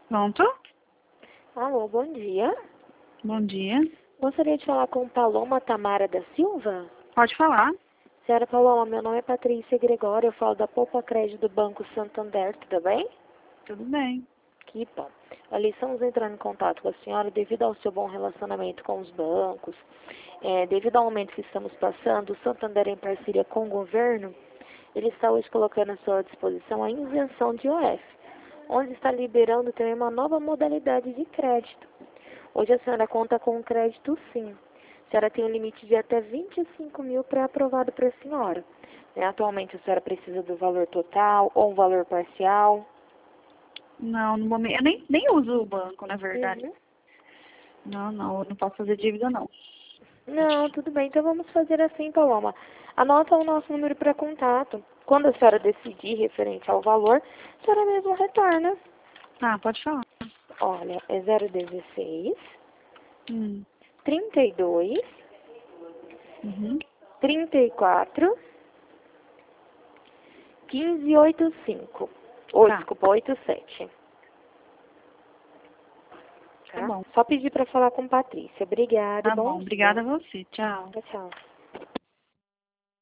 Pronto? Alô, bom dia. Bom dia. Gostaria de falar com Paloma Tamara da Silva? Pode falar. Senhora Paloma, meu nome é Patrícia Gregório, eu falo da Poupa Crédito do Banco Santander, tudo bem? Tudo bem. Que bom. Ali estamos entrando em contato com a senhora devido ao seu bom relacionamento com os bancos, devido ao momento que estamos passando, o Santander em parceria com o governo, ele está hoje colocando à sua disposição a isenção de IOF, onde está liberando também uma nova modalidade de crédito. Hoje a senhora conta com um crédito sim. A senhora tem um limite de até 25 mil pré-aprovado para a senhora. Atualmente a senhora precisa do valor total ou um valor parcial? Não, no momento. Eu nem uso o banco, na verdade. Uhum. Não, eu não posso fazer dívida, não. Não, tudo bem. Então vamos fazer assim, Paloma. Anota o nosso número para contato. Quando a senhora decidir referente ao valor, a senhora mesmo retorna. Ah, pode falar. Olha, é 016 Hum. 32 Uhum. 34 1585. Ou, Tá, desculpa, 87. tá Tá? bom. Só pedir para falar com Patrícia. Obrigada e Tá bom bom. Obrigada dia. a você. Tchau. Tchau, tchau.